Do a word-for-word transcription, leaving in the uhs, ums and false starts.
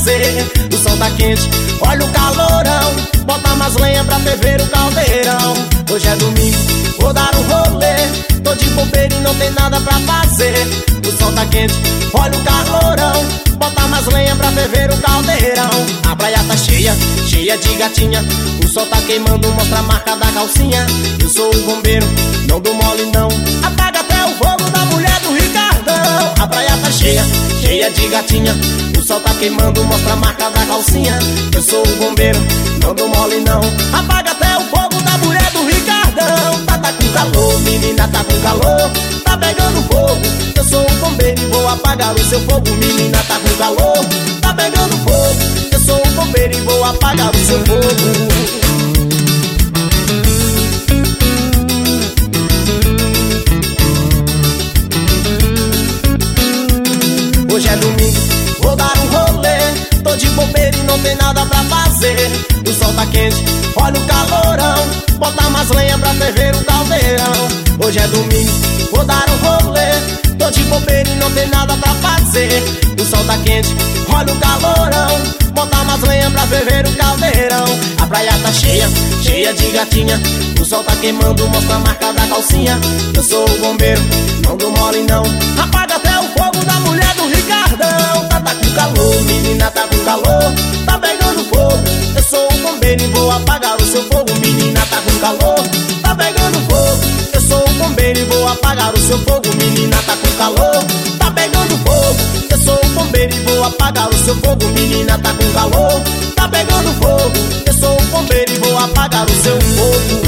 fazer. O sol tá quente, olha o calorão, bota mais lenha pra ferver o caldeirão. Hoje é domingo, vou dar um rolê, tô de bobeira e não tem nada pra fazer. O sol tá quente, olha o calorão, bota mais lenha pra ferver o caldeirão. A praia tá cheia, cheia de gatinha, o sol tá queimando, mostra a marca da calcinha. Eu sou o bombeiro, não dou mole não, apaga até o fogo da mulher do Ricardão. A praia tá cheia, cheia de gatinha, o sol tá queimando, mostra a marca da calcinha. Eu sou o bombeiro, não dou mole não, apaga até o fogo da mulher do Ricardão. Tá, tá com calor, menina, tá com calor, tá pegando fogo. Eu sou o bombeiro e vou apagar o seu fogo. Menina, tá com calor, tá pegando fogo. Eu sou o bombeiro e vou apagar o seu fogo. Hoje é domingo, vou dar um rolê, tô de bobeira e não tem nada pra fazer. O sol tá quente, olha o calorão, bota mais lenha pra ferver o caldeirão. Hoje é domingo, vou dar um rolê, tô de bobeira e não tem nada pra fazer. O sol tá quente, olha o calorão, bota mais lenha pra ferver o caldeirão. A praia tá cheia, cheia de gatinha, o sol tá queimando, mostra a marca da calcinha. Eu sou o bombeiro, não dou mole não, apaga até o fogo da mulher do Ricardão. Tá, tá com calor, menina, tá com calor, tá pegando fogo. Eu sou o bombeiro e vou apagar o seu fogo. Menina, tá com calor, tá pegando fogo. Eu sou o bombeiro e vou apagar o seu fogo. Menina, tá com calor, tá pegando fogo. Eu sou o bombeiro e vou apagar o seu fogo. Menina, tá com calor, tá pegando fogo. Eu sou o bombeiro e vou apagar o seu fogo.